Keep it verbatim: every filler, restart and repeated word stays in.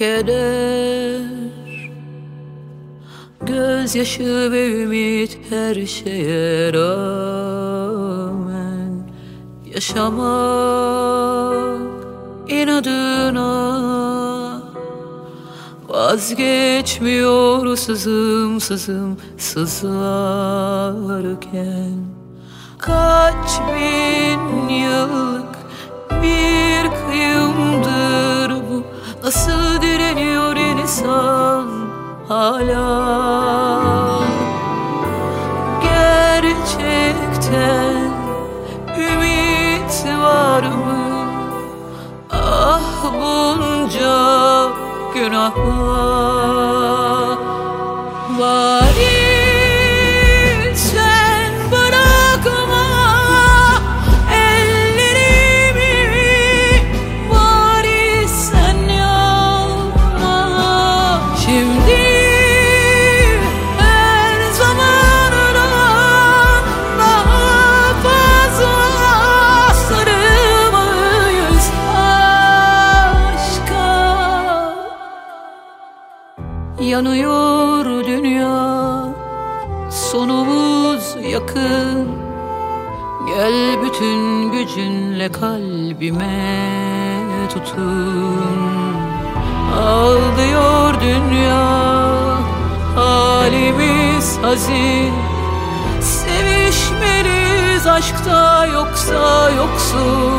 keder, gözyaşı ve ümit her şeye rağmen yaşamak inadına. Vazgeçmiyor sızım sızım sızlarken. Kaç bin yıllık bir kıyımdır bu, nasıl direniyor insan hala? Gerçekten ümit var mı? Ah bunca günahlar var. Sen bırakma ellerimi, bari sen yapma. Şimdi her zamandan daha fazla sarılmayız aşka. Yanıyor dünya, sonumuz yakın. Gel bütün gücünle kalbime tutun. Ağlıyor dünya, halimiz hazin. Sevişmeliyiz aşkta, yoksa yoksun.